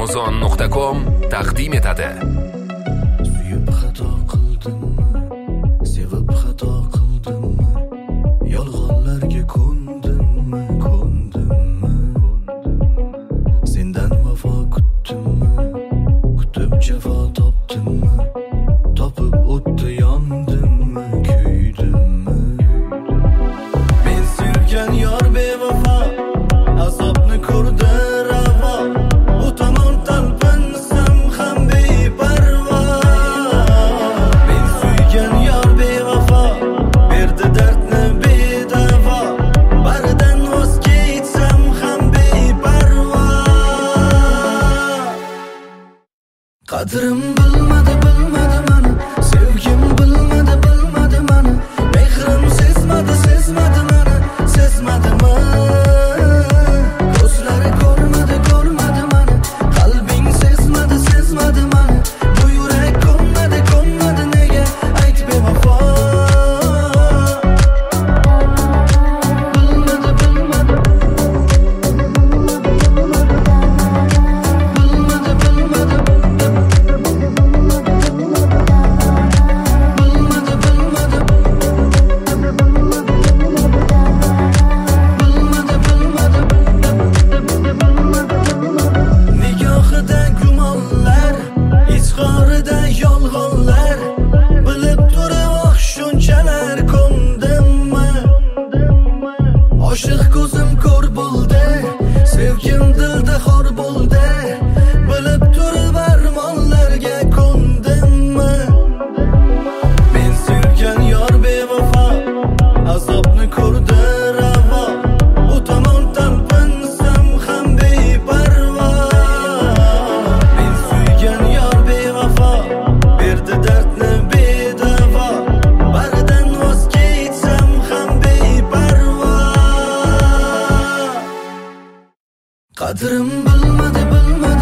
Amazon.com taqdim etadi. Suyib xato qildimmi? Sevib xato qildimmi? Yolg'onlarga ko'ndimmi? Sendan vafo kutdimmi? Kutib jafo topdimmi? Topib o'tdi yondimmi? Kuydimmi? Men sevgan yor bevafo, azobni ko'rdi ravo. U tomon talpinsam ham beparvo. Men suygan yor bevafo, berdi dardni bedavo. Baridan voz kechsam ham beparvo. Qadrim bilmadi mani, sevgim bilmadi mani, mehrim sezmadi mani, ko'zlari ko'rmadi mani, qalbing sezmadi mani, bu yurak ko'nmadi nega ayt bevafo. Nigohida gumonlar, izhorida yolg'onlar, bilib turib shunchalar ko'ndimmi? Oshiq ko'zim ko'r bo'ldi, sevgim dilda xor bo'ldi, bilib turib armonlarga ko'ndimmi? Men sevgan yor bevafo, azobni ko'rdi ravo. U tomon talpinsam ham beparvo. Men suygan yor bevafo, berdi dardni bedavo. Baridan voz kechsam ham beparvo. Qadrim bilmadi